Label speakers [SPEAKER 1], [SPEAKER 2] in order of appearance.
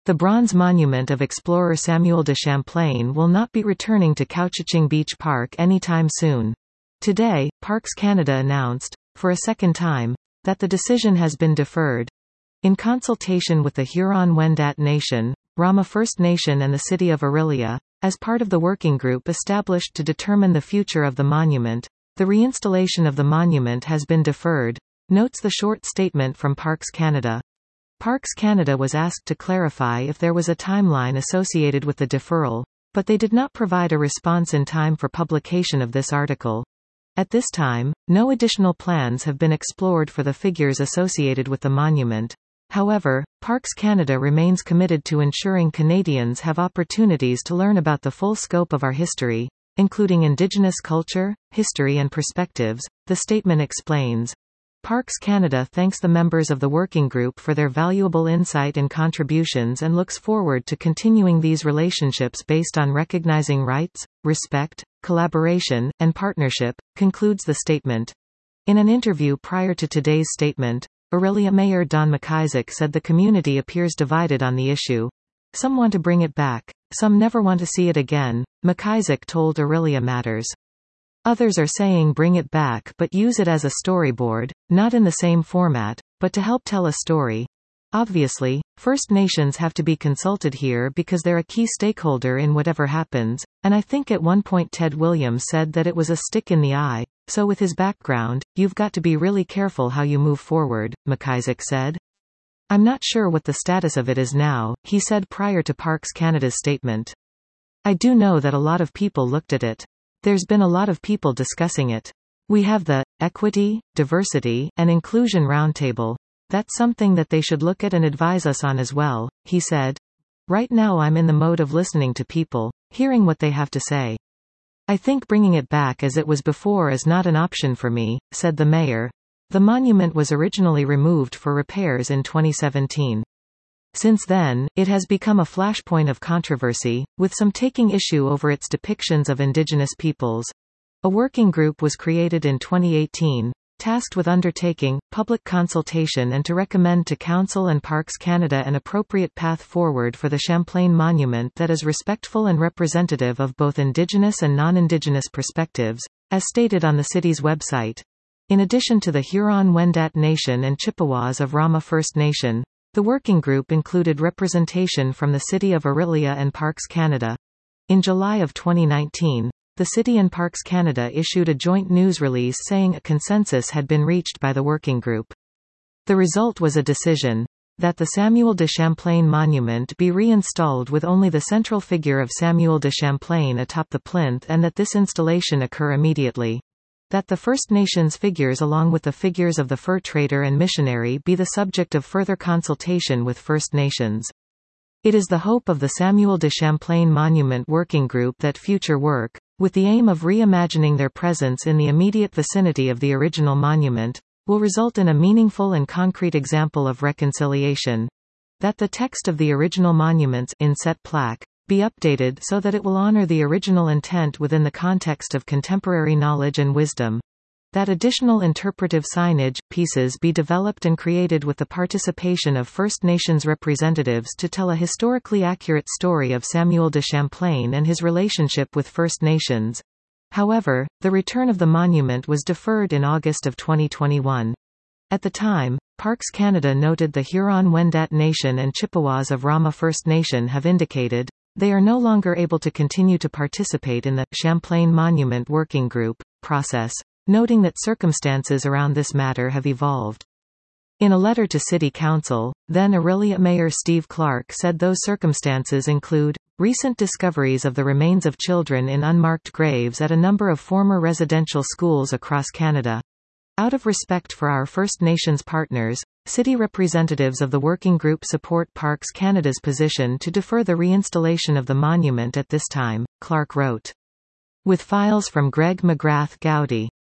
[SPEAKER 1] The bronze monument of explorer Samuel de Champlain will not be returning to Couchiching Beach Park anytime soon. Today, Parks Canada announced, for a second time, that the decision has been deferred. In consultation with the Huron-Wendat Nation, Rama First Nation and the City of Orillia, as part of the working group established to determine the future of the monument, the reinstallation of the monument has been deferred, notes the short statement from Parks Canada. Parks Canada was asked to clarify if there was a timeline associated with the deferral, but they did not provide a response in time for publication of this article. At this time, no additional plans have been explored for the figures associated with the monument. However, Parks Canada remains committed to ensuring Canadians have opportunities to learn about the full scope of our history, including Indigenous culture, history and perspectives, the statement explains. Parks Canada thanks the members of the working group for their valuable insight and contributions and looks forward to continuing these relationships based on recognizing rights, respect, collaboration, and partnership, concludes the statement. In an interview prior to today's statement, Orillia Mayor Don McIsaac said the community appears divided on the issue. Some want to bring it back, some never want to see it again, McIsaac told Orillia Matters. Others are saying bring it back but use it as a storyboard, not in the same format, but to help tell a story. Obviously, First Nations have to be consulted here because they're a key stakeholder in whatever happens, and I think at one point Ted Williams said that it was a stick in the eye, so with his background, you've got to be really careful how you move forward, McIsaac said. I'm not sure what the status of it is now, he said prior to Parks Canada's statement. I do know that a lot of people looked at it. There's been a lot of people discussing it. We have the Equity, Diversity, and Inclusion Roundtable. That's something that they should look at and advise us on as well, he said. Right now I'm in the mode of listening to people, hearing what they have to say. I think bringing it back as it was before is not an option for me, said the mayor. The monument was originally removed for repairs in 2017. Since then, it has become a flashpoint of controversy, with some taking issue over its depictions of Indigenous peoples. A working group was created in 2018, tasked with undertaking public consultation and to recommend to Council and Parks Canada an appropriate path forward for the Champlain Monument that is respectful and representative of both Indigenous and non-Indigenous perspectives, as stated on the city's website. In addition to the Huron-Wendat Nation and Chippewas of Rama First Nation, the working group included representation from the City of Orillia and Parks Canada. In July of 2019, the City and Parks Canada issued a joint news release saying a consensus had been reached by the working group. The result was a decision that the Samuel de Champlain monument be reinstalled with only the central figure of Samuel de Champlain atop the plinth and that this installation occur immediately. That the First Nations figures along with the figures of the fur trader and missionary be the subject of further consultation with First Nations. It is the hope of the Samuel de Champlain Monument Working Group that future work, with the aim of reimagining their presence in the immediate vicinity of the original monument, will result in a meaningful and concrete example of reconciliation. That the text of the original monument's inset plaque be updated so that it will honor the original intent within the context of contemporary knowledge and wisdom. That additional interpretive signage pieces be developed and created with the participation of First Nations representatives to tell a historically accurate story of Samuel de Champlain and his relationship with First Nations. However, the return of the monument was deferred in August of 2021. At the time, Parks Canada noted the Huron-Wendat Nation and Chippewas of Rama First Nation have indicated they are no longer able to continue to participate in the Champlain Monument Working Group process, noting that circumstances around this matter have evolved. In a letter to City Council, then Orillia Mayor Steve Clark said those circumstances include recent discoveries of the remains of children in unmarked graves at a number of former residential schools across Canada. Out of respect for our First Nations partners, city representatives of the working group support Parks Canada's position to defer the reinstallation of the monument at this time, Clark wrote. With files from Greg McGrath Gowdy.